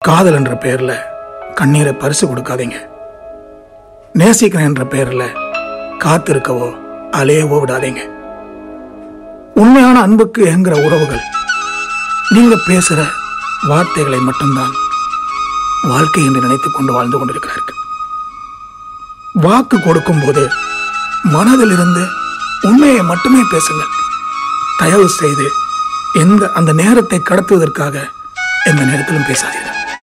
காதல் என்ற பெயர்ல கண்ணீரை பரிசு கொடுக்காதீங்க. நேசிக்கிறேன் என்ற பெயர்ல காத்திருக்கவோ அலையவோ விடாதீங்க. உண்மையான அன்புக்கு ஏங்குற உறவுகள் நீங்க பேசுற வார்த்தைகளை மட்டும்தான் வாழ்க்கை என்று நினைத்துக் கொண்டு வாழ்ந்து கொண்டிருக்கிறார்கள். வாக்கு கொடுக்கும் போது மனதில் இருந்து உண்மையை மட்டுமே பேசுங்கள். தயவு செய்து அந்த நேரத்தை கடத்துவதற்காக எந்த நேரத்திலும் பேசாதீர்கள்.